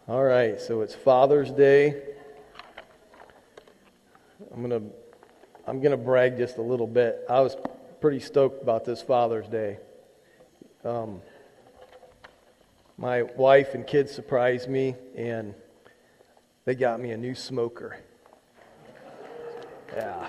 All right, so it's Father's Day. I'm gonna brag just a little bit. I was pretty stoked about this Father's Day. My wife and kids surprised me, and they got me a new smoker. Yeah.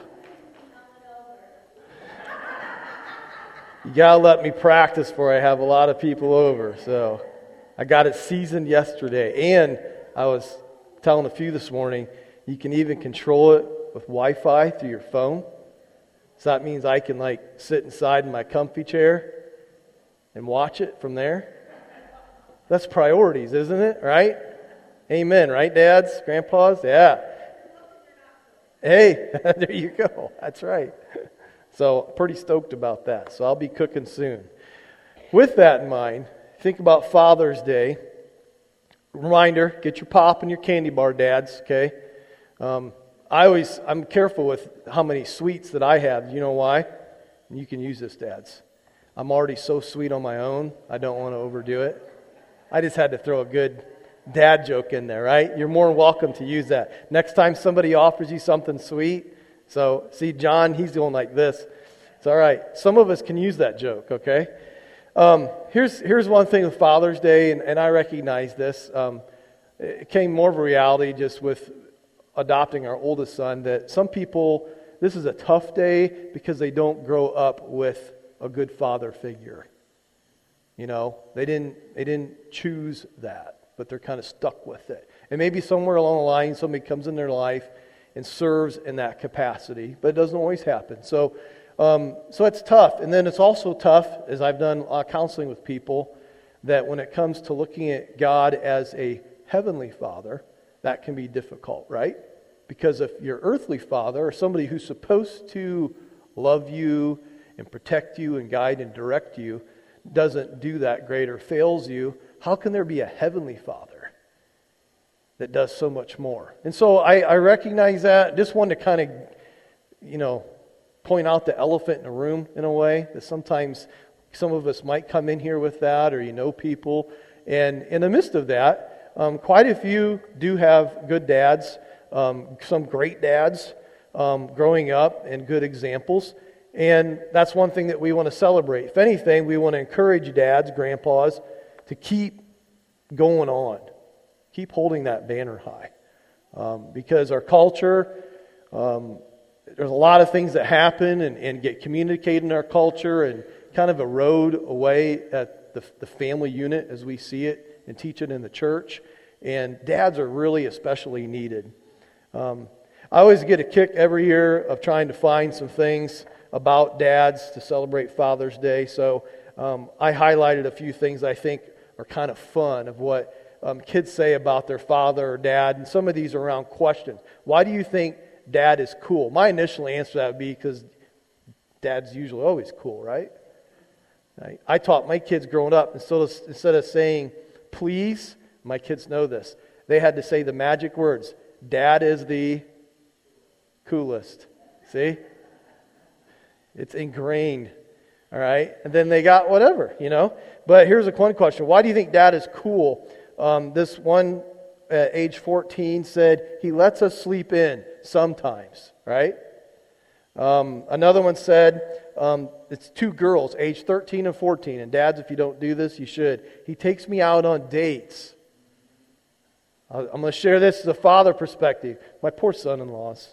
You gotta let me practice before I have a lot of people over, so I got it seasoned yesterday, and I was telling a few this morning, you can even control it with Wi-Fi through your phone. So that means I can sit inside in my comfy chair and watch it from there. That's priorities, isn't it? Right? Amen, right, dads, grandpas? Yeah. Hey, there you go. That's right. So pretty stoked about that. So I'll be cooking soon. With that in mind, think about Father's Day. Reminder, get your pop and your candy bar, dads, okay? I'm careful with how many sweets that I have. You know why? You can use this, dads. I'm already so sweet on my own, I don't want to overdo it. I just had to throw a good dad joke in there, right? You're more welcome to use that. Next time somebody offers you something sweet, so see John, he's going like this. It's all right. Some of us can use that joke, okay? Here's one thing with Father's Day, and I recognize this. It came more of a reality just with adopting our oldest son, that some people, this is a tough day because they don't grow up with a good father figure. You know, they didn't choose that, but they're kind of stuck with it. And maybe somewhere along the line, somebody comes in their life and serves in that capacity, but it doesn't always happen. So it's tough. And then it's also tough, as I've done counseling with people, that when it comes to looking at God as a heavenly father, that can be difficult, right? Because if your earthly father, or somebody who's supposed to love you and protect you and guide and direct you, doesn't do that great or fails you, how can there be a heavenly father that does so much more? And so I recognize that. Just wanted to kind of, point out the elephant in the room in a way, that sometimes some of us might come in here with that, or people. And in the midst of that, quite a few do have good dads, some great dads growing up, and good examples. And that's one thing that we want to celebrate. If anything, we want to encourage dads, grandpas, to keep going on. Keep holding that banner high. Because our culture, there's a lot of things that happen and get communicated in our culture and kind of erode away at the family unit as we see it and teach it in the church. And dads are really especially needed. I always get a kick every year of trying to find some things about dads to celebrate Father's Day. So I highlighted a few things I think are kind of fun of what kids say about their father or dad. And some of these are around questions. Why do you think dad is cool? My initial answer to that would be because dad's usually always cool, right? I taught my kids growing up, instead of saying please, my kids know this, they had to say the magic words, dad is the coolest. See? It's ingrained. All right? And then they got whatever, But here's a one question. Why do you think dad is cool? This one at age 14 said, he lets us sleep in sometimes, right? Another one said, it's two girls, age 13 and 14. And dads, if you don't do this, you should. He takes me out on dates. I'm going to share this as a father perspective. My poor son-in-laws,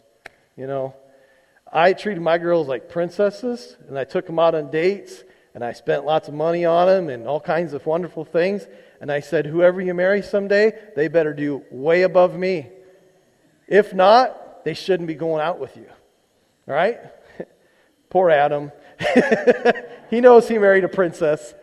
I treated my girls like princesses, and I took them out on dates, and I spent lots of money on them and all kinds of wonderful things. And I said, whoever you marry someday, they better do way above me. If not, they shouldn't be going out with you. All right? Poor Adam. He knows he married a princess.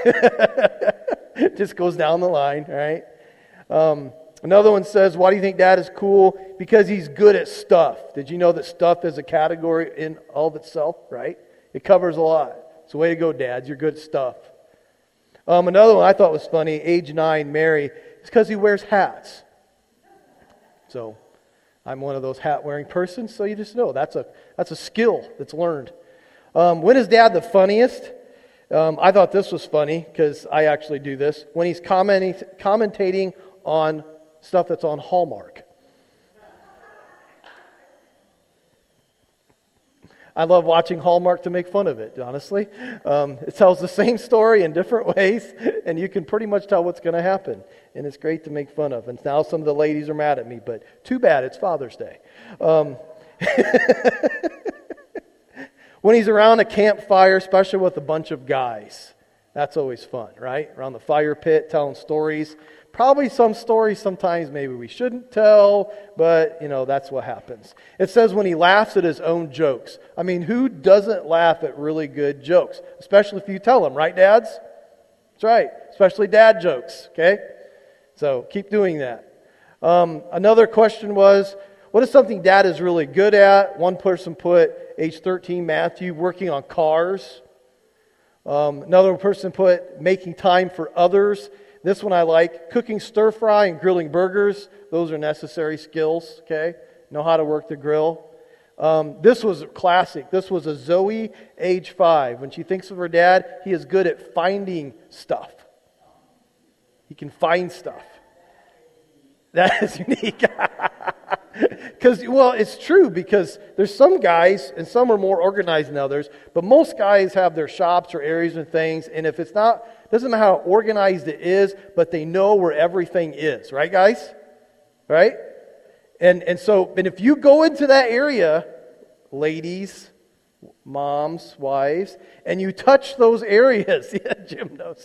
Just goes down the line, all right? Another one says, why do you think dad is cool? Because he's good at stuff. Did you know that stuff is a category in all of itself, right? It covers a lot. So way to go, dads. You're good at stuff. Another one I thought was funny, age 9, Mary, it's because he wears hats. So I'm one of those hat-wearing persons, so you just know that's a skill that's learned. When is dad the funniest? I thought this was funny because I actually do this. When he's commentating on stuff that's on Hallmark. I love watching Hallmark to make fun of it, honestly. It tells the same story in different ways, and you can pretty much tell what's going to happen. And it's great to make fun of. And now some of the ladies are mad at me, but too bad, it's Father's Day. When he's around a campfire, especially with a bunch of guys, that's always fun, right? Around the fire pit, telling stories. Probably some stories sometimes maybe we shouldn't tell, but, that's what happens. It says when he laughs at his own jokes. I mean, who doesn't laugh at really good jokes? Especially if you tell them, right, dads? That's right. Especially dad jokes, okay? So keep doing that. Another question was, what is something dad is really good at? One person put, age 13, Matthew, working on cars. Another person put, making time for others. This one I like, cooking stir fry and grilling burgers. Those are necessary skills, okay? Know how to work the grill. This was classic. This was a Zoe, age 5. When she thinks of her dad, he is good at finding stuff. He can find stuff. That is unique. It's true, because there's some guys, and some are more organized than others, but most guys have their shops or areas and things, and if it's not, doesn't matter how organized it is, but they know where everything is. Right, guys? Right? And if you go into that area, ladies, moms, wives, and you touch those areas, yeah, Jim knows.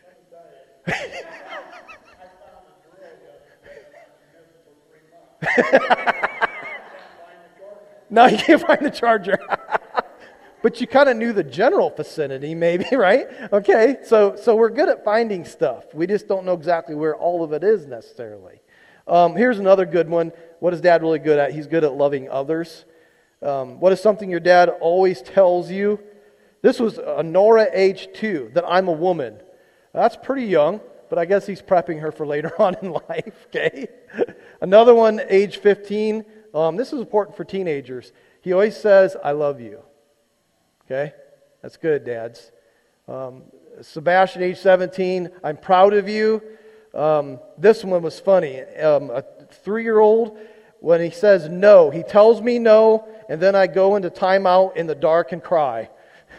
No, you can't find the charger. But you kind of knew the general vicinity, maybe, right? Okay, so we're good at finding stuff. We just don't know exactly where all of it is necessarily. Here's another good one. What is dad really good at? He's good at loving others. What is something your dad always tells you? This was Nora, age 2, that I'm a woman. That's pretty young, but I guess he's prepping her for later on in life, okay? Another one, age 15. This is important for teenagers. He always says, I love you. Okay? That's good, dads. Sebastian, age 17, I'm proud of you. This one was funny. A 3-year-old, when he says no, he tells me no, and then I go into timeout in the dark and cry.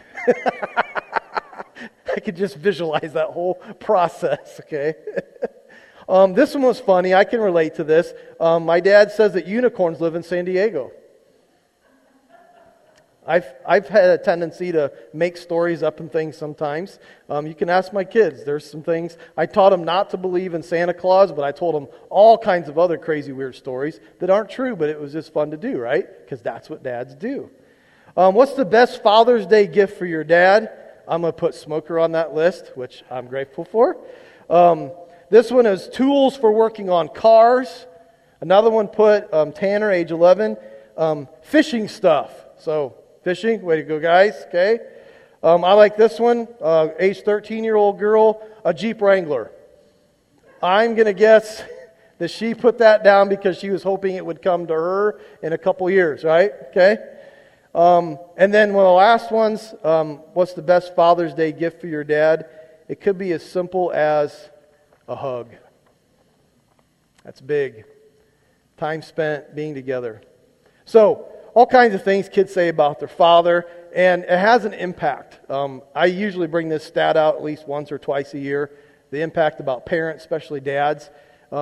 I could just visualize that whole process, okay? This one was funny. I can relate to this. My dad says that unicorns live in San Diego. I've had a tendency to make stories up and things sometimes. You can ask my kids. There's some things. I taught them not to believe in Santa Claus, but I told them all kinds of other crazy, weird stories that aren't true, but it was just fun to do, right? Because that's what dads do. What's the best Father's Day gift for your dad? I'm going to put smoker on that list, which I'm grateful for. This one is tools for working on cars. Another one put Tanner, age 11, fishing stuff. So fishing, way to go, guys. Okay. I like this one, age 13-year-old girl, a Jeep Wrangler. I'm going to guess that she put that down because she was hoping it would come to her in a couple years, right? Okay. And then one of the last ones, what's the best Father's Day gift for your dad? It could be as simple as a hug. That's big. Time spent being together. So, all kinds of things kids say about their father, and it has an impact. I usually bring this stat out at least once or twice a year. The impact about parents, especially dads.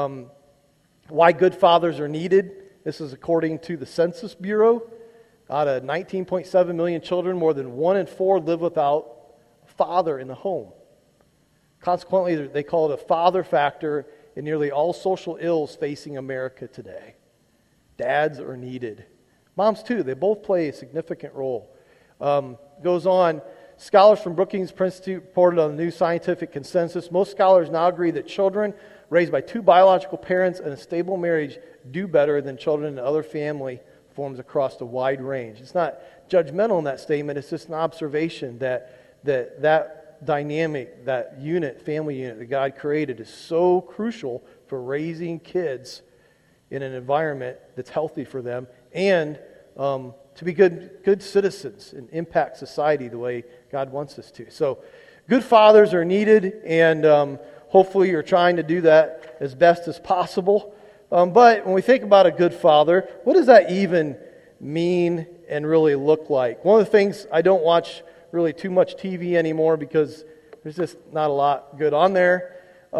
Why good fathers are needed. This is according to the Census Bureau. Out of 19.7 million children, more than 1 in 4 live without a father in the home. Consequently, they call it a father factor in nearly all social ills facing America today. Dads are needed. Moms, too. They both play a significant role. Goes on, scholars from Brookings Institute reported on the new scientific consensus. Most scholars now agree that children raised by 2 biological parents in a stable marriage do better than children in other family forms across a wide range. It's not judgmental in that statement. It's just an observation that dynamic, that unit, family unit that God created is so crucial for raising kids in an environment that's healthy for them and to be good citizens and impact society the way God wants us to. So good fathers are needed, and hopefully you're trying to do that as best as possible. But when we think about a good father, what does that even mean and really look like? One of the things, I don't watch really too much TV anymore because there's just not a lot good on there.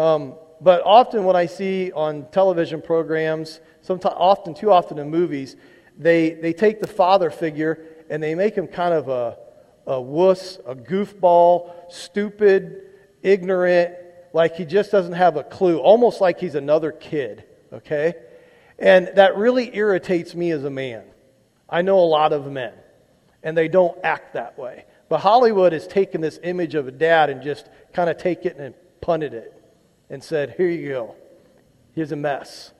But often when I see on television programs, sometimes, too often in movies, they take the father figure and they make him kind of a wuss, a goofball, stupid, ignorant, like he just doesn't have a clue, almost like he's another kid, okay? And that really irritates me as a man. I know a lot of men, and they don't act that way. But Hollywood has taken this image of a dad and just kind of taken it and punted it and said, here you go. Here's a mess.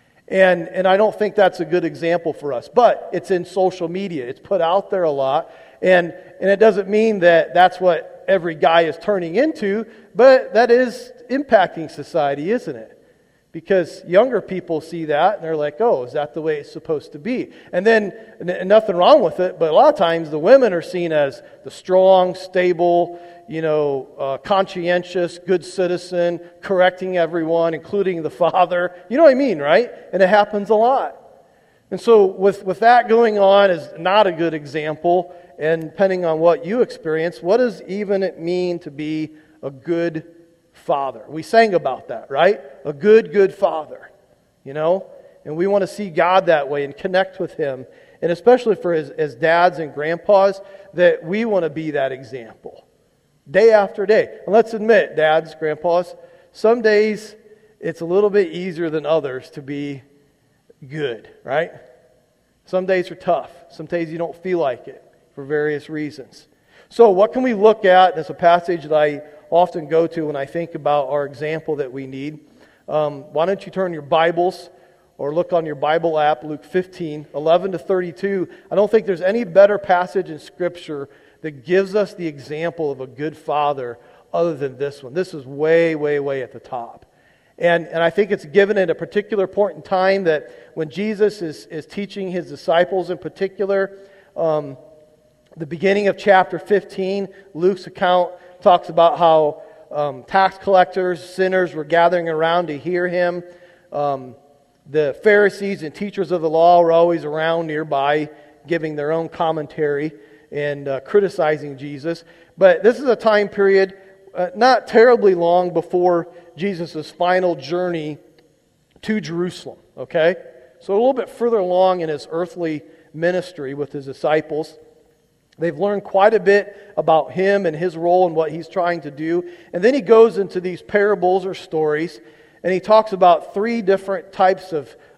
And I don't think that's a good example for us. But it's in social media. It's put out there a lot. And it doesn't mean that that's what every guy is turning into, but that is impacting society, isn't it? Because younger people see that and they're like, oh, is that the way it's supposed to be? And then, nothing wrong with it, but a lot of times the women are seen as the strong, stable, conscientious, good citizen, correcting everyone, including the father. You know what I mean, right? And it happens a lot. And so with that going on is not a good example. And depending on what you experience, what does even it mean to be a good father? We sang about that, right? A good father, And we want to see God that way and connect with Him. And especially for as dads and grandpas, that we want to be that example. Day after day. And let's admit, dads, grandpas, some days it's a little bit easier than others to be good, right? Some days are tough. Some days you don't feel like it for various reasons. So what can we look at? That's a passage that I often go to when I think about our example that we need. Why don't you turn your Bibles or look on your Bible app, Luke 15, 11 to 32. I don't think there's any better passage in Scripture that gives us the example of a good father other than this one. This is way, way, way at the top. And I think it's given at a particular point in time that when Jesus is teaching His disciples in particular, the beginning of chapter 15, Luke's account talks about how tax collectors, sinners were gathering around to hear Him. The Pharisees and teachers of the law were always around nearby giving their own commentary and criticizing Jesus. But this is a time period not terribly long before Jesus' final journey to Jerusalem, okay? So a little bit further along in His earthly ministry with His disciples. They've learned quite a bit about Him and His role and what He's trying to do. And then He goes into these parables or stories, and He talks about three different types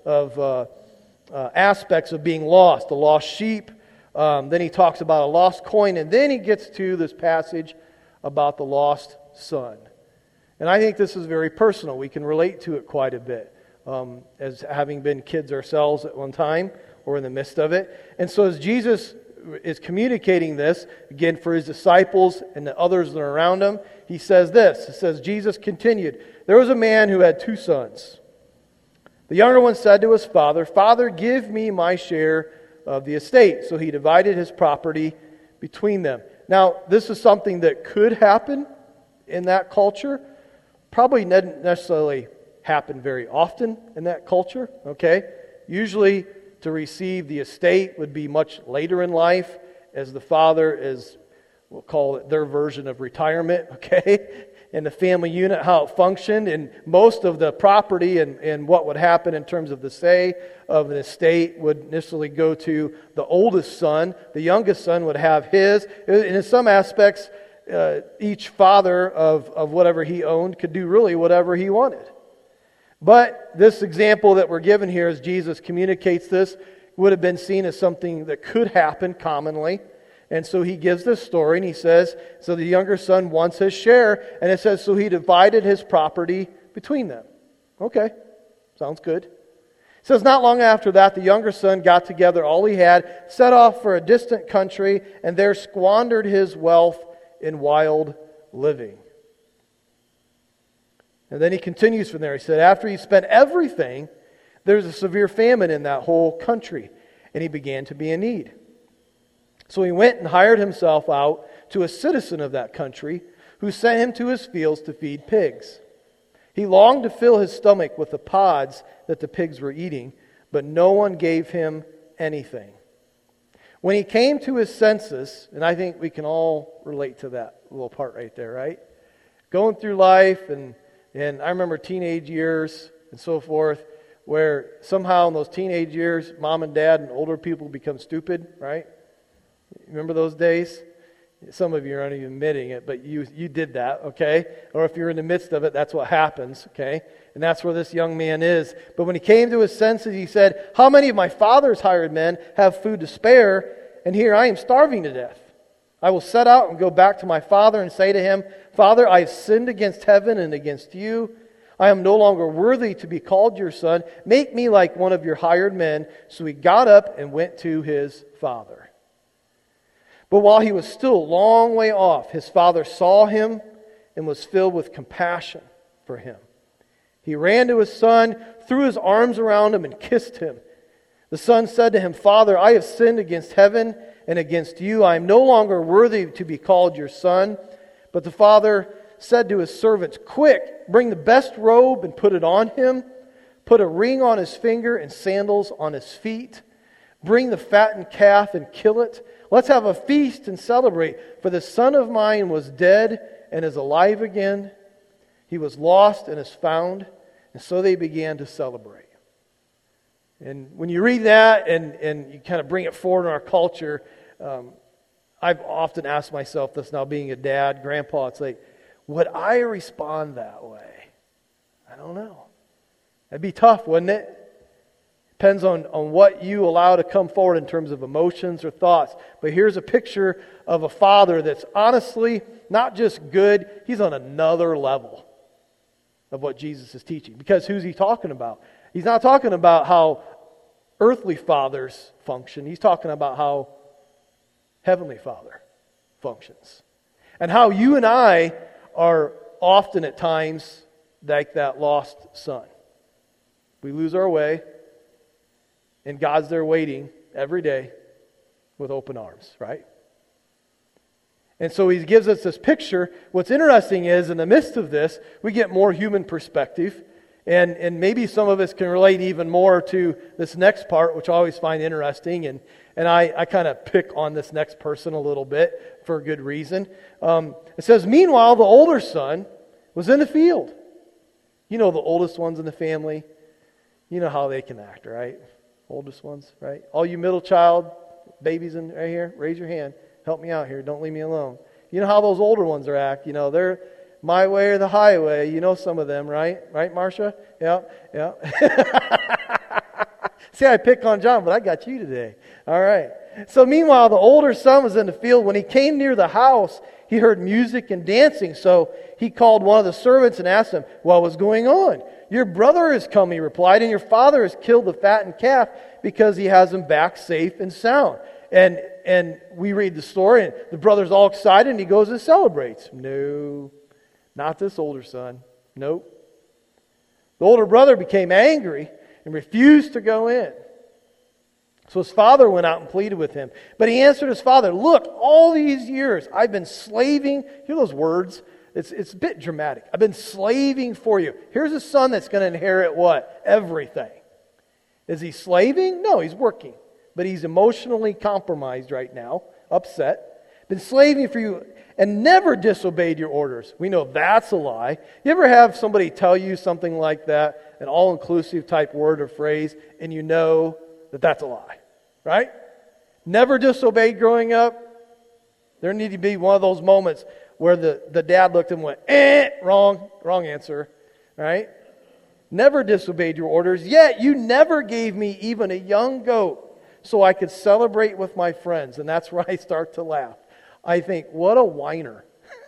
of aspects of being lost. The lost sheep, then He talks about a lost coin, and then He gets to this passage about the lost son. And I think this is very personal. We can relate to it quite a bit, as having been kids ourselves at one time or in the midst of it. And so as Jesus is communicating this, again, for His disciples and the others that are around Him, He says this. It says, Jesus continued, there was a man who had 2 sons. The younger one said to his father, Father, give me my share of the estate. So he divided his property between them. Now, this is something that could happen in that culture. Probably didn't necessarily happen very often in that culture, okay? Usually, to receive the estate would be much later in life, as the father is, we'll call it their version of retirement, okay? And the family unit, how it functioned, and most of the property and what would happen in terms of the say of an estate would initially go to the oldest son. The youngest son would have his. And in some aspects, each father of whatever he owned could do really whatever he wanted. But this example that we're given here as Jesus communicates this would have been seen as something that could happen commonly. And so he gives this story and he says, so the younger son wants his share. And it says, so he divided his property between them. Okay, sounds good. It says, not long after that, the younger son got together all he had, set off for a distant country, and there squandered his wealth in wild living. And then he continues from there. He said, after he spent everything, there's a severe famine in that whole country, and he began to be in need. So he went and hired himself out to a citizen of that country, who sent him to his fields to feed pigs. He longed to fill his stomach with the pods that the pigs were eating, but no one gave him anything. When he came to his senses, and I think we can all relate to that little part right there, right? Going through life, and I remember teenage years and so forth, where somehow in those teenage years, mom and dad and older people become stupid, right? Remember those days? Some of you aren't even admitting it, but you did that, okay? Or if you're in the midst of it, that's what happens, okay? And that's where this young man is. But when he came to his senses, he said, "How many of my father's hired men have food to spare, and here I am starving to death? I will set out and go back to my father and say to him, 'Father, I have sinned against heaven and against you. I am no longer worthy to be called your son. Make me like one of your hired men.' So he got up and went to his father. But while he was still a long way off, his father saw him and was filled with compassion for him. He ran to his son, threw his arms around him, and kissed him. The son said to him, 'Father, I have sinned against heaven and against you. I am no longer worthy to be called your son.' But the father said to his servants, 'Quick, bring the best robe and put it on him. Put a ring on his finger and sandals on his feet. Bring the fattened calf and kill it. Let's have a feast and celebrate. For the son of mine was dead and is alive again. He was lost and is found.' And so they began to celebrate." And when you read that and you kind of bring it forward in our culture, I've often asked myself this now, being a dad, grandpa, it's like, would I respond that way? I don't know. That'd be tough, wouldn't it? Depends on what you allow to come forward in terms of emotions or thoughts. But here's a picture of a father that's honestly not just good, he's on another level of what Jesus is teaching. Because who's he talking about? He's not talking about how earthly fathers function. He's talking about how Heavenly Father functions. And how you and I are often at times like that lost son. We lose our way, and God's there waiting every day with open arms, right? And so he gives us this picture. What's interesting is, in the midst of this, we get more human perspective. And maybe some of us can relate even more to this next part, which I always find interesting. And I kind of pick on this next person a little bit for a good reason. It says, "Meanwhile, the older son was in the field." You know the oldest ones in the family. You know how they can act, right? Oldest ones, right? All you middle child babies in right here, raise your hand. Help me out here. Don't leave me alone. You know how those older ones are act. You know, they're my way or the highway. You know some of them, right? Right, Marcia? Yeah. See, I pick on John, but I got you today. All right. So meanwhile, the older son was in the field. When he came near the house, he heard music and dancing. So he called one of the servants and asked him, "What was going on?" "Your brother has come," he replied, "and your father has killed the fattened calf because he has him back safe and sound." And we read the story, and the brother's all excited, and he goes and celebrates. No, not this older son. Nope. The older brother became angry and refused to go in. So his father went out and pleaded with him. But he answered his father, "Look, all these years I've been slaving." Hear those words? It's a bit dramatic. "I've been slaving for you." Here's a son that's going to inherit what? Everything. Is he slaving? No, he's working. But he's emotionally compromised right now, upset. "Been slaving for you and never disobeyed your orders." We know that's a lie. You ever have somebody tell you something like that, an all-inclusive type word or phrase, and you know that that's a lie, right? Never disobeyed growing up. There need to be one of those moments where the dad looked and went, wrong answer, right? Never disobeyed your orders, yet you never gave me even a young goat so I could celebrate with my friends. And that's where I start to laugh. I think, what a whiner.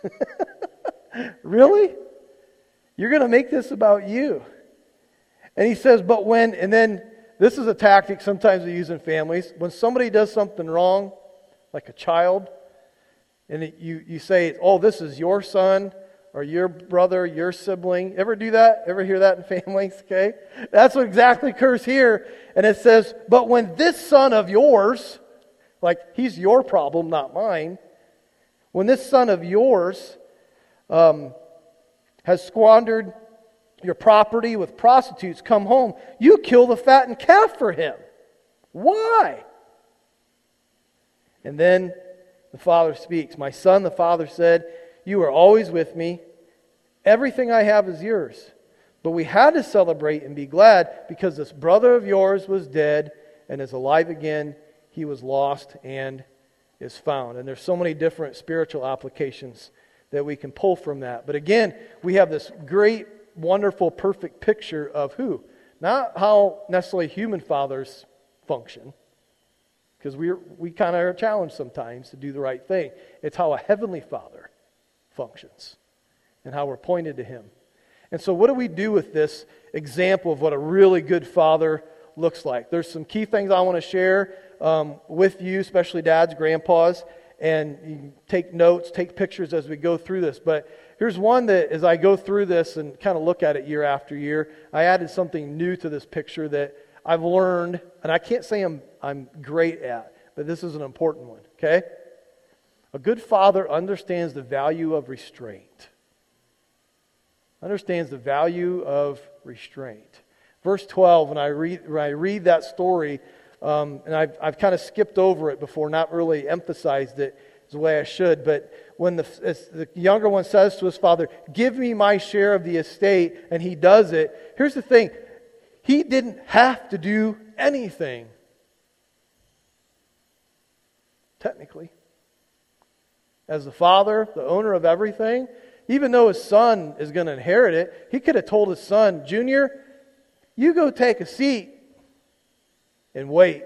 Really? You're going to make this about you. And he says, but when, and then this is a tactic sometimes we use in families. When somebody does something wrong, like a child, and you say, "Oh, this is your son or your brother, your sibling." Ever do that? Ever hear that in families? Okay, that's what exactly occurs here. And it says, "But when this son of yours," like he's your problem, not mine. "When this son of yours has squandered your property with prostitutes, come home, you kill the fattened calf for him. Why? And then the father speaks. My son, the father said, you are always with me. Everything I have is yours. But we had to celebrate and be glad because this brother of yours was dead and is alive again. He was lost and is found. And there's so many different spiritual applications that we can pull from that. But again, we have this great, wonderful, perfect picture of who? Not how necessarily human fathers function, because we kind of are challenged sometimes to do the right thing. It's how a heavenly Father functions and how we're pointed to Him. And so what do we do with this example of what a really good father looks like? There's some key things I want to share with you, especially dads, grandpas, and you can take notes, take pictures as we go through this. But here's one that as I go through this and kind of look at it year after year, I added something new to this picture that I've learned, and I can't say I'm great at, but this is an important one, okay? A good father understands the value of restraint. Understands the value of restraint. Verse 12, when I read that story, and I've kind of skipped over it before, not really emphasized it the way I should, but when the younger one says to his father, give me my share of the estate, and he does it, here's the thing, he didn't have to do anything. Technically. As the father, the owner of everything, even though his son is going to inherit it, he could have told his son, Junior, you go take a seat and wait.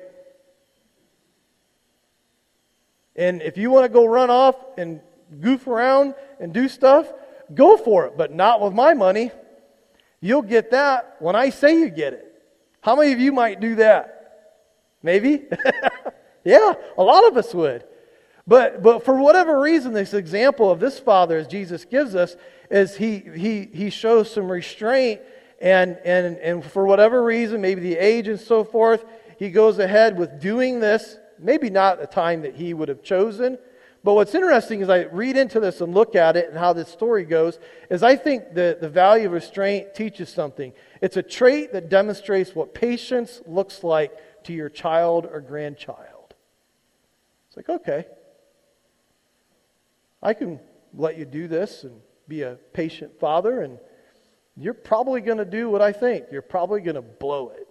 And if you want to go run off and goof around and do stuff, go for it, but not with my money. You'll get that when I say you get it. How many of you might do that? Maybe? Yeah, a lot of us would. But for whatever reason, this example of this father, as Jesus gives us, is he shows some restraint, and for whatever reason, maybe the age and so forth, he goes ahead with doing this, maybe not a time that he would have chosen. But what's interesting is I read into this and look at it and how this story goes, is I think the value of restraint teaches something. It's a trait that demonstrates what patience looks like to your child or grandchild. It's like, okay, I can let you do this and be a patient father, and you're probably going to do what I think. You're probably going to blow it.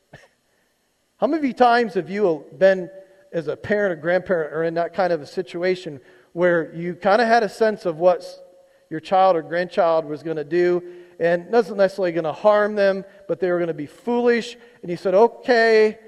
How many times have you been, as a parent or grandparent, or in that kind of a situation where you kind of had a sense of what your child or grandchild was going to do, and wasn't necessarily going to harm them, but they were going to be foolish, and you said, okay,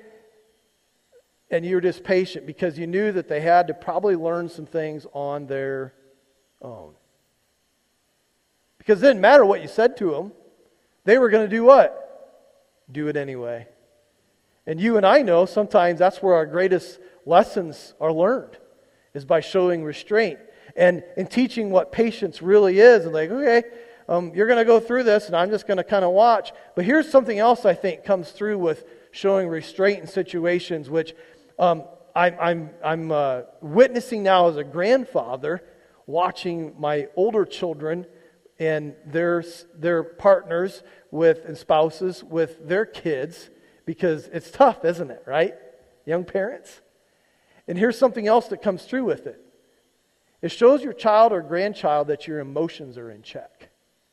and you were just patient because you knew that they had to probably learn some things on their own. Because it didn't matter what you said to them. They were going to do what? Do it anyway. And you and I know sometimes that's where our greatest lessons are learned, is by showing restraint and teaching what patience really is. And like, okay, you're going to go through this and I'm just going to kind of watch. But here's something else I think comes through with showing restraint in situations, which I'm witnessing now as a grandfather, watching my older children and their partners and spouses with their kids, because it's tough, isn't it, right? Young parents. And here's something else that comes through with it. It shows your child or grandchild that your emotions are in check.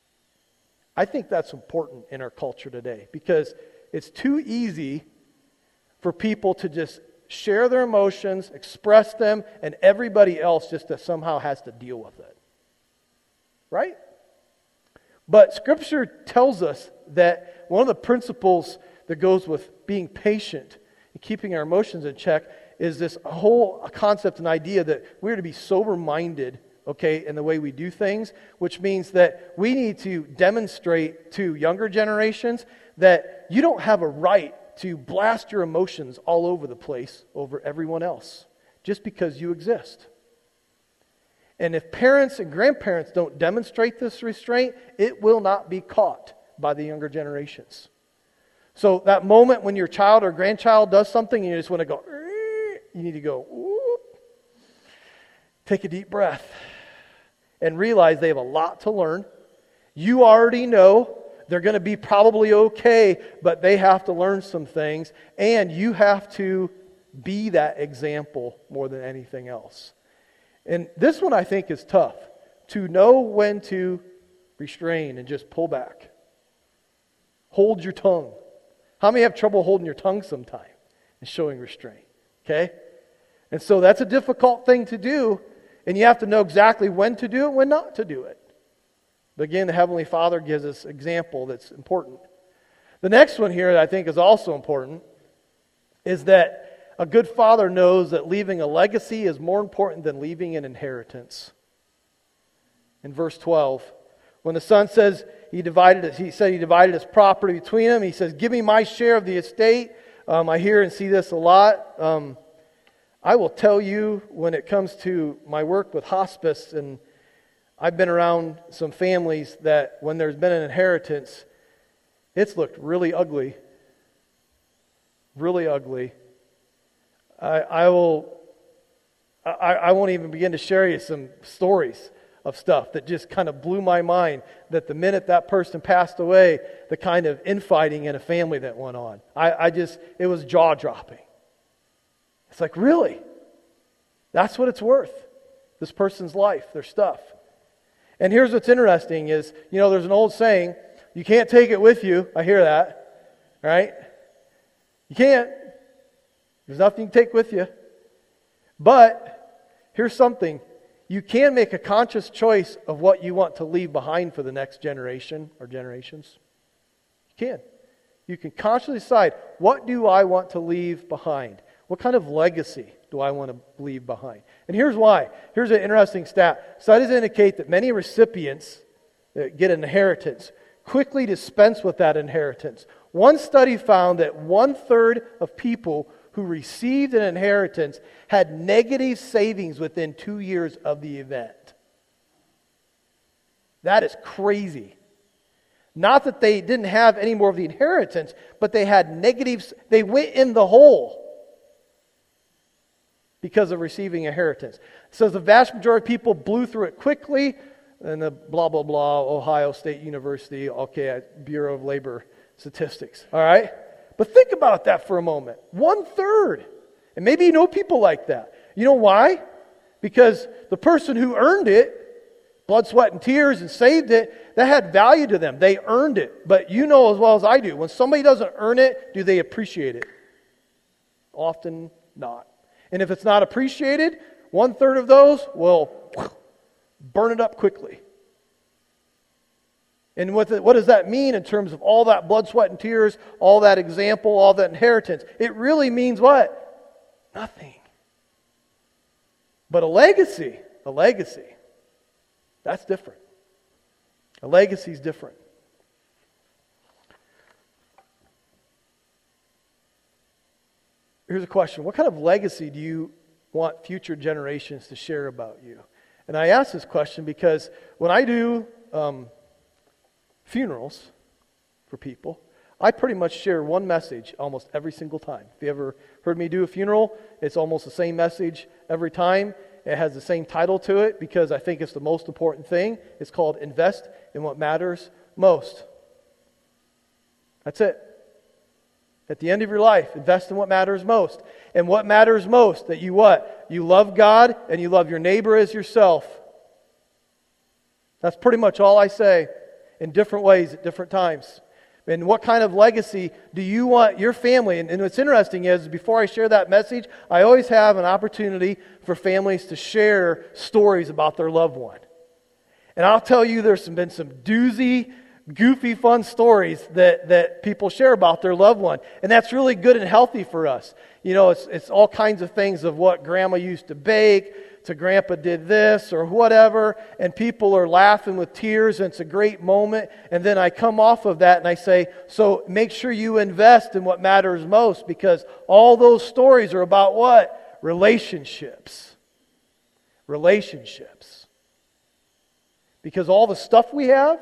I think that's important in our culture today, because it's too easy for people to just share their emotions, express them, and everybody else just somehow has to deal with it. Right? But Scripture tells us that one of the principles that goes with being patient and keeping our emotions in check is this whole concept and idea that we're to be sober-minded, okay, in the way we do things, which means that we need to demonstrate to younger generations that you don't have a right to blast your emotions all over the place over everyone else just because you exist. And if parents and grandparents don't demonstrate this restraint, it will not be caught by the younger generations. So that moment when your child or grandchild does something and you just want to go, you need to go, whoop, take a deep breath, and realize they have a lot to learn. You already know They're going to be probably okay, but they have to learn some things, and you have to be that example more than anything else. And this one I think is tough, to know when to restrain and just pull back. Hold your tongue. How many have trouble holding your tongue sometime and showing restraint? Okay? And so that's a difficult thing to do, and you have to know exactly when to do it, when not to do it. But again, the Heavenly Father gives us example that's important. The next one here that I think is also important is that a good father knows that leaving a legacy is more important than leaving an inheritance. In verse 12, when the son says he divided his property between them, he says, "Give me my share of the estate." I hear and see this a lot. I will tell you, when it comes to my work with hospice, and I've been around some families that when there's been an inheritance, it's looked really ugly. Really ugly. I won't even begin to share you some stories of stuff that just kind of blew my mind, that the minute that person passed away, the kind of infighting in a family that went on. It was jaw-dropping. It's like, really? That's what it's worth. This person's life, their stuff. And here's what's interesting is, there's an old saying, you can't take it with you. I hear that, right? You can't. There's nothing you can take with you. But here's something. You can make a conscious choice of what you want to leave behind for the next generation or generations. You can. You can consciously decide, what do I want to leave behind? What kind of legacy do I want to leave behind? And here's why. Here's an interesting stat. Studies indicate that many recipients that get an inheritance quickly dispense with that inheritance. One study found that 1/3 of people who received an inheritance had negative savings within 2 years of the event. That is crazy. Not that they didn't have any more of the inheritance, but they had negatives. They went in the hole because of receiving inheritance. It says the vast majority of people blew through it quickly, and the blah, blah, blah, Ohio State University, Bureau of Labor Statistics. All right? But think about that for a moment. 1/3. And maybe you know people like that. You know why? Because the person who earned it, blood, sweat, and tears, and saved it, that had value to them. They earned it. But you know as well as I do, when somebody doesn't earn it, do they appreciate it? Often not. And if it's not appreciated, 1/3 of those will burn it up quickly. And what does that mean in terms of all that blood, sweat, and tears, all that example, all that inheritance? It really means what? Nothing. But a legacy, that's different. A legacy is different. Here's a question. What kind of legacy do you want future generations to share about you? And I ask this question because when I do funerals for people, I pretty much share one message almost every single time. If you ever heard me do a funeral, it's almost the same message every time. It has the same title to it because I think it's the most important thing. It's called Invest in What Matters Most. That's it. At the end of your life, invest in what matters most. And what matters most? That you what? You love God and you love your neighbor as yourself. That's pretty much all I say in different ways at different times. And what kind of legacy do you want your family? And what's interesting is, before I share that message, I always have an opportunity for families to share stories about their loved one. And I'll tell you, there's been some doozy, goofy, fun stories that people share about their loved one. And that's really good and healthy for us. It's all kinds of things of what grandma used to bake, to grandpa did this or whatever, and people are laughing with tears, and it's a great moment. And then I come off of that and I say, so make sure you invest in what matters most, because all those stories are about what? Relationships. Relationships. Because all the stuff we have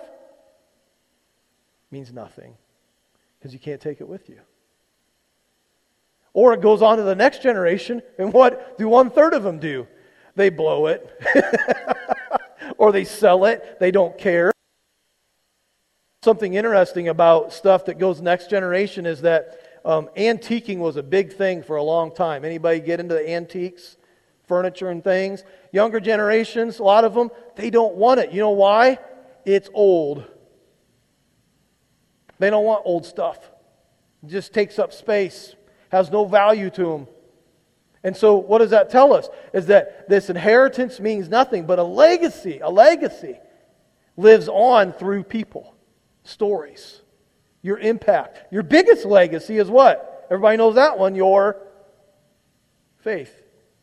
means nothing, because you can't take it with you. Or it goes on to the next generation, and what do 1/3 of them do? They blow it. Or they sell it. They don't care. Something interesting about stuff that goes next generation is that antiquing was a big thing for a long time. Anybody get into the antiques, furniture and things? Younger generations, a lot of them, they don't want it. You know why? It's old. They don't want old stuff. It just takes up space, has no value to them. And so what does that tell us? Is that this inheritance means nothing, but a legacy lives on through people, stories, your impact. Your biggest legacy is what? Everybody knows that one, your faith.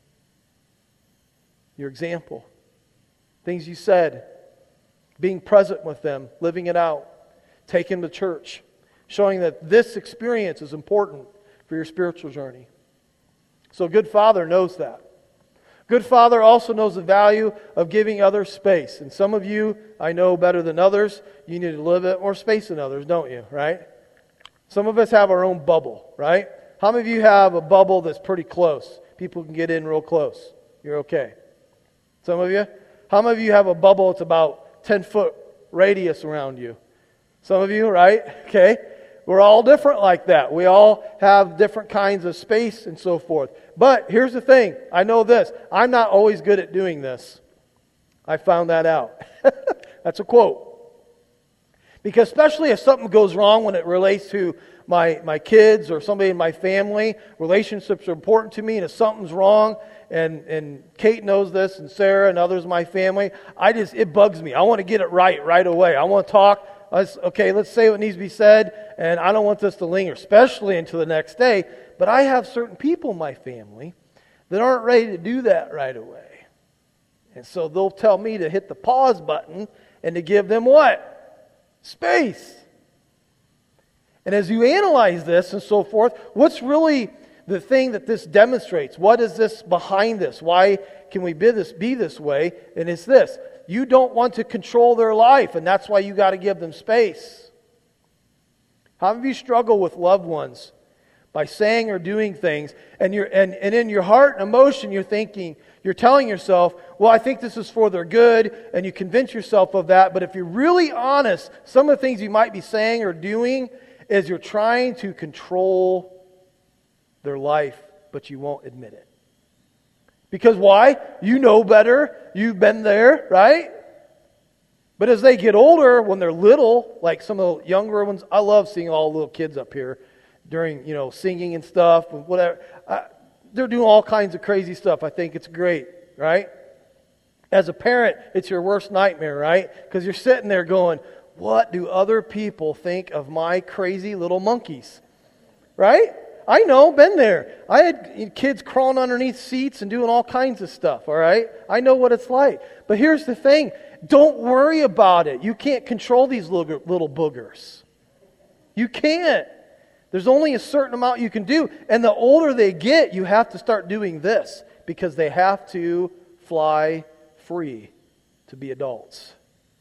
Your example. Things you said, being present with them, living it out, taking them to church, showing that this experience is important for your spiritual journey. So a good father knows that. Good father also knows the value of giving others space. And some of you, I know better than others, you need a little bit more space than others, don't you, right? Some of us have our own bubble, right? How many of you have a bubble that's pretty close? People can get in real close. You're okay. Some of you? How many of you have a bubble that's about 10-foot radius around you? Some of you, right? Okay. We're all different like that. We all have different kinds of space and so forth. But here's the thing. I know this. I'm not always good at doing this. I found that out. That's a quote. Because especially if something goes wrong when it relates to my kids or somebody in my family, relationships are important to me, and if something's wrong, and Kate knows this, and Sarah and others in my family, it bugs me. I want to get it right away. I want to talk. Okay, let's say what needs to be said, and I don't want this to linger, especially until the next day. But I have certain people in my family that aren't ready to do that right away. And so they'll tell me to hit the pause button and to give them what? Space. And as you analyze this and so forth, what's really the thing that this demonstrates? What is this behind this? Why can we be this way? And it's this. You don't want to control their life, and that's why you got to give them space. How many of you struggle with loved ones by saying or doing things, and in your heart and emotion you're telling yourself, well, I think this is for their good, and you convince yourself of that, but if you're really honest, some of the things you might be saying or doing is you're trying to control their life, but you won't admit it. Because why? You know better. You've been there, right? But as they get older, when they're little, like some of the younger ones, I love seeing all the little kids up here during, singing and stuff, and whatever. They're doing all kinds of crazy stuff. I think it's great, right? As a parent, it's your worst nightmare, right? Because you're sitting there going, what do other people think of my crazy little monkeys? Right? I know, been there. I had kids crawling underneath seats and doing all kinds of stuff, all right? I know what it's like. But here's the thing. Don't worry about it. You can't control these little boogers. You can't. There's only a certain amount you can do. And the older they get, you have to start doing this because they have to fly free to be adults.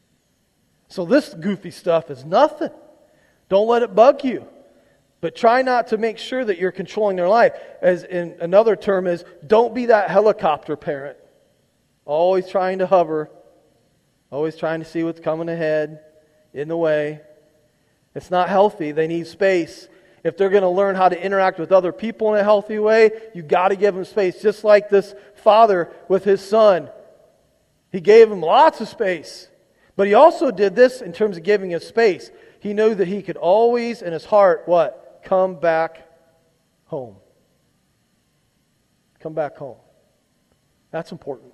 So this goofy stuff is nothing. Don't let it bug you. But try not to make sure that you're controlling their life. As in another term is, don't be that helicopter parent. Always trying to hover. Always trying to see what's coming ahead, in the way. It's not healthy. They need space. If they're going to learn how to interact with other people in a healthy way, you've got to give them space. Just like this father with his son. He gave him lots of space. But he also did this in terms of giving him space. He knew that he could always, in his heart, what? Come back home. Come back home. That's important.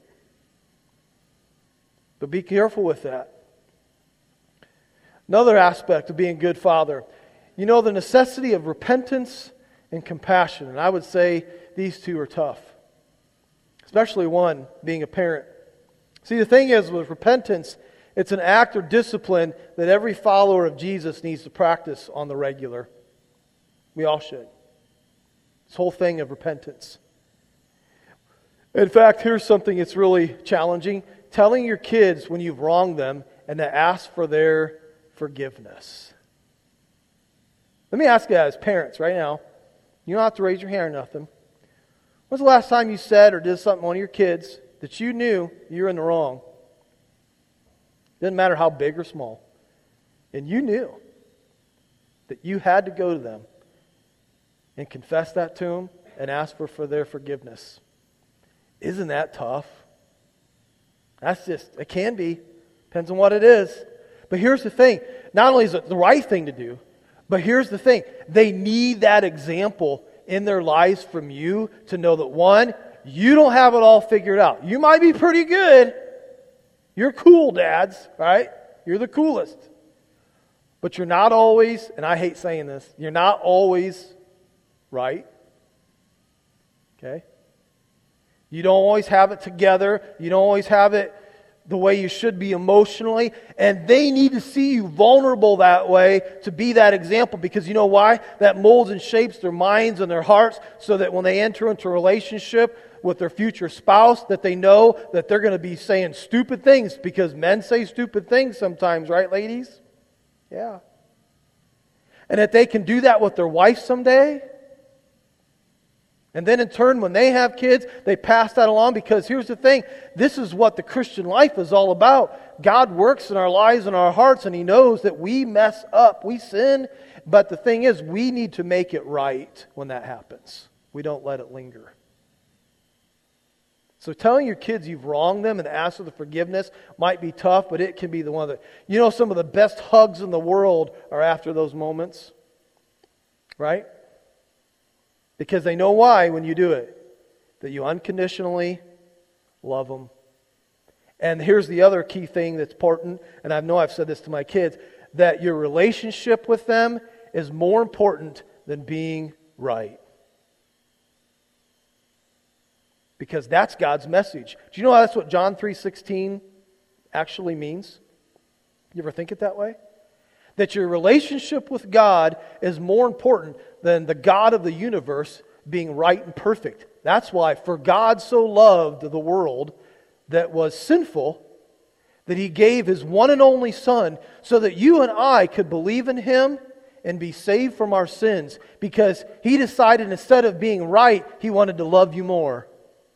But be careful with that. Another aspect of being a good father. The necessity of repentance and compassion. And I would say these two are tough. Especially one, being a parent. See, the thing is with repentance, it's an act or discipline that every follower of Jesus needs to practice on the regular. We all should. This whole thing of repentance. In fact, here's something that's really challenging. Telling your kids when you've wronged them and to ask for their forgiveness. Let me ask you as parents right now. You don't have to raise your hand or nothing. When's the last time you said or did something to one of your kids that you knew you were in the wrong? Doesn't matter how big or small. And you knew. that you had to go to them and confess that to them and ask for their forgiveness. Isn't that tough? It can be. Depends on what it is. But here's the thing. Not only is it the right thing to do, but here's the thing. They need that example in their lives from you to know that, one, you don't have it all figured out. You might be pretty good. You're cool, dads, right? You're the coolest. But you're not always, and I hate saying this, you're not always right. Okay? You don't always have it together. You don't always have it the way you should be emotionally. And they need to see you vulnerable that way to be that example. Because you know why? That molds and shapes their minds and their hearts so that when they enter into a relationship with their future spouse, that they know that they're going to be saying stupid things. Because men say stupid things sometimes, right, ladies? Yeah. And that they can do that with their wife someday. And then in turn, when they have kids, they pass that along, because here's the thing. This is what the Christian life is all about. God works in our lives and our hearts, and He knows that we mess up. We sin. But the thing is, we need to make it right when that happens. We don't let it linger. So telling your kids you've wronged them and ask for the forgiveness might be tough, but it can be the one that... You know, some of the best hugs in the world are after those moments. Right? Because they know why when you do it. That you unconditionally love them. And here's the other key thing that's important, and I know I've said this to my kids, that your relationship with them is more important than being right. Because that's God's message. Do you know that's what John 3:16 actually means? You ever think it that way? That your relationship with God is more important than the God of the universe being right and perfect. That's why, for God so loved the world that was sinful, that He gave His one and only Son, so that you and I could believe in Him and be saved from our sins, because He decided instead of being right, He wanted to love you more.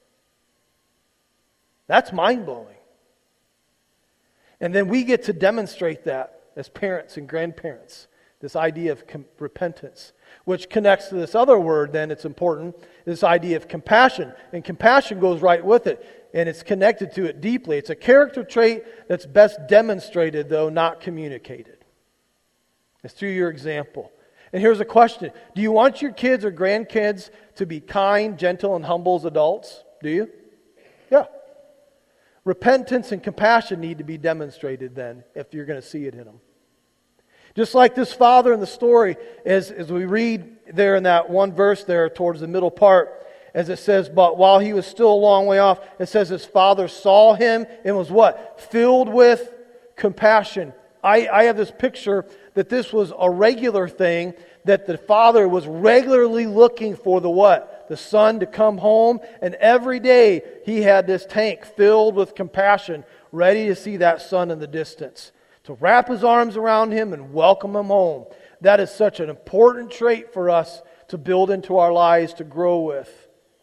That's mind-blowing. And then we get to demonstrate that as parents and grandparents. This idea of repentance, which connects to this other word, then it's important, this idea of compassion. And compassion goes right with it, and it's connected to it deeply. It's a character trait that's best demonstrated, though not communicated. It's through your example. And here's a question. Do you want your kids or grandkids to be kind, gentle, and humble as adults? Do you? Yeah. Repentance and compassion need to be demonstrated then, if you're going to see it in them. Just like this father in the story, as we read there in that one verse there towards the middle part, as it says, but while he was still a long way off, it says his father saw him and was what? Filled with compassion. I have this picture that this was a regular thing, that the father was regularly looking for the what? The son to come home, and every day he had this tank filled with compassion, ready to see that son in the distance, to wrap his arms around him and welcome him home. That is such an important trait for us to build into our lives, to grow with.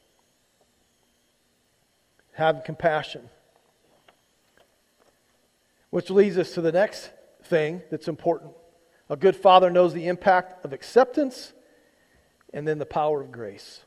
Have compassion. Which leads us to the next thing that's important. A good father knows the impact of acceptance and then the power of grace.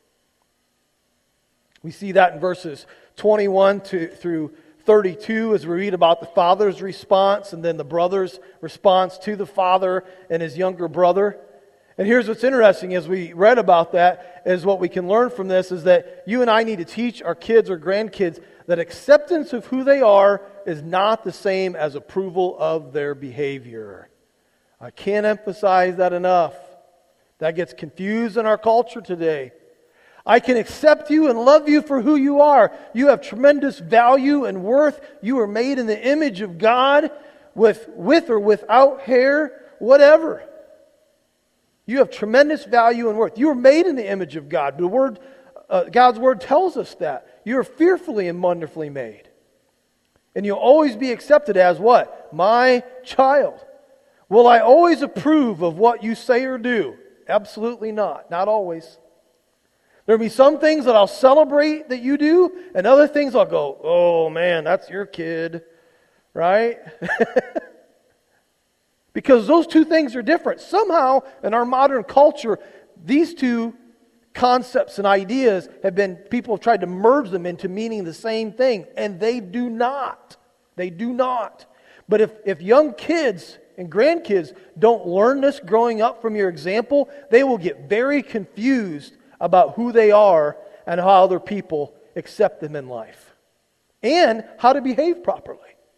We see that in verses 21 through 32 as we read about the father's response and then the brother's response to the father and his younger brother. And here's what's interesting as we read about that, is what we can learn from this is that you and I need to teach our kids or grandkids that acceptance of who they are is not the same as approval of their behavior. I can't emphasize that enough. That gets confused in our culture today. I can accept you and love you for who you are. You have tremendous value and worth. You are made in the image of God with or without hair, whatever. You have tremendous value and worth. You are made in the image of God. God's Word tells us that. You are fearfully and wonderfully made. And you'll always be accepted as what? My child. Will I always approve of what you say or do? Absolutely not. Not always. There'll be some things that I'll celebrate that you do, and other things I'll go, oh man, that's your kid, right? Because those two things are different. Somehow, in our modern culture, these two concepts and ideas people have tried to merge them into meaning the same thing, and they do not. They do not. But if young kids and grandkids don't learn this growing up from your example, they will get very confused about who they are and how other people accept them in life, and how to behave properly.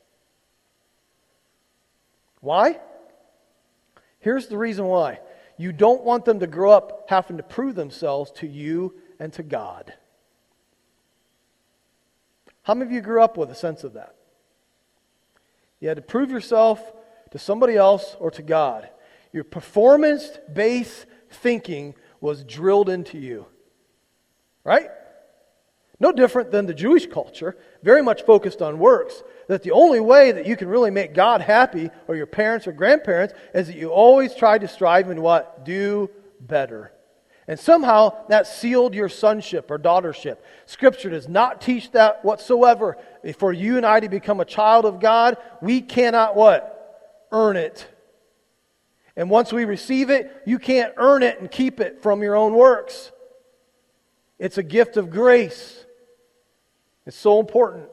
Why? Here's the reason why. You don't want them to grow up having to prove themselves to you and to God. How many of you grew up with a sense of that? You had to prove yourself to somebody else or to God. Your performance-based thinking was drilled into you. Right? No different than the Jewish culture, very much focused on works. That the only way that you can really make God happy, or your parents or grandparents, is that you always try to strive and what? Do better. And somehow that sealed your sonship or daughtership. Scripture does not teach that whatsoever. For you and I to become a child of God, we cannot what? Earn it. And once we receive it, you can't earn it and keep it from your own works. It's a gift of grace. It's so important.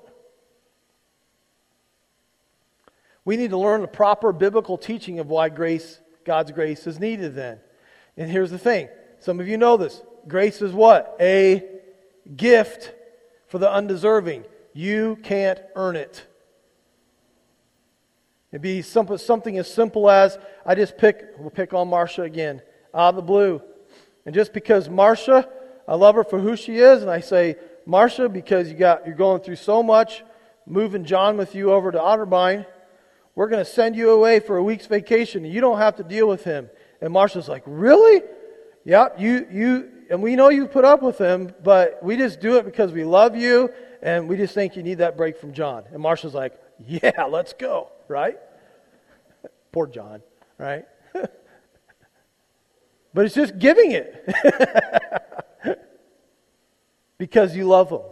We need to learn the proper biblical teaching of why God's grace is needed then. And here's the thing. Some of you know this. Grace is what? A gift for the undeserving. You can't earn it. It'd be something as simple as, we'll pick on Marcia again, out of the blue. And just because Marcia, I love her for who she is, and I say, Marcia, because you're going through so much, moving John with you over to Otterbein, we're going to send you away for a week's vacation, and you don't have to deal with him. And Marcia's like, really? Yeah, and we know you put up with him, but we just do it because we love you, and we just think you need that break from John. And Marcia's like, yeah, let's go, right? Poor John, right? But it's just giving it. Because you love them.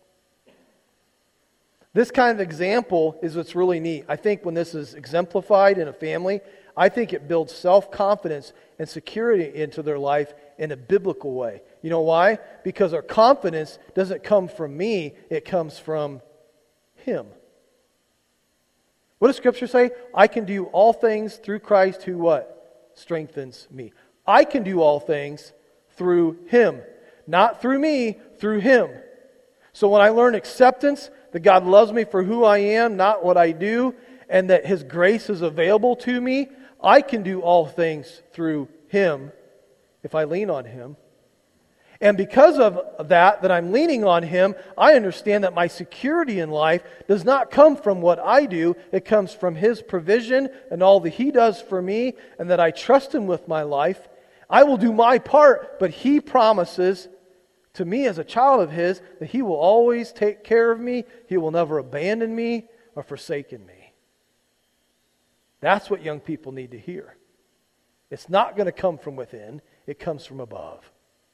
This kind of example is what's really neat. I think when this is exemplified in a family, I think it builds self-confidence and security into their life in a biblical way. You know why? Because our confidence doesn't come from me, it comes from Him. What does Scripture say? I can do all things through Christ who what? Strengthens me. I can do all things through Him. Not through me, through Him. So when I learn acceptance, that God loves me for who I am, not what I do, and that His grace is available to me, I can do all things through Him if I lean on Him. And because of that I'm leaning on Him, I understand that my security in life does not come from what I do. It comes from His provision and all that He does for me, and that I trust Him with my life. I will do my part, but He promises to me as a child of His that He will always take care of me. He will never abandon me or forsaken me. That's what young people need to hear. It's not going to come from within. It comes from above.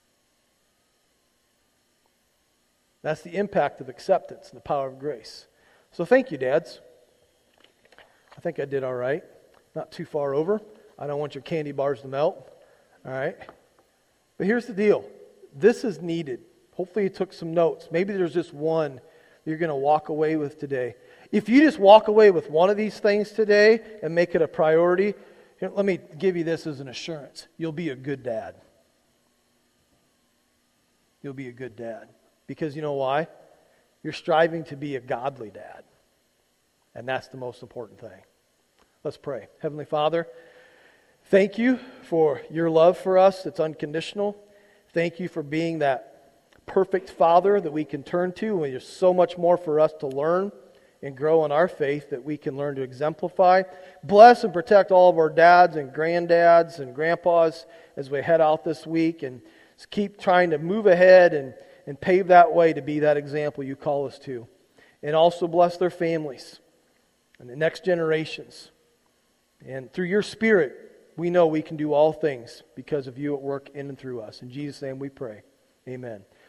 That's the impact of acceptance and the power of grace. So thank you, dads. I think I did all right. Not too far over. I don't want your candy bars to melt. All right? But here's the deal. This is needed. Hopefully you took some notes. Maybe there's just one you're going to walk away with today. If you just walk away with one of these things today and make it a priority, here, let me give you this as an assurance. You'll be a good dad. You'll be a good dad. Because you know why? You're striving to be a godly dad. And that's the most important thing. Let's pray. Heavenly Father, thank you for your love for us. It's unconditional. Thank you for being that perfect Father that we can turn to. And there's so much more for us to learn and grow in our faith that we can learn to exemplify. Bless and protect all of our dads and granddads and grandpas as we head out this week. And keep trying to move ahead and pave that way to be that example you call us to. And also bless their families and the next generations. And through your Spirit, we know we can do all things because of you at work in and through us. In Jesus' name we pray. Amen.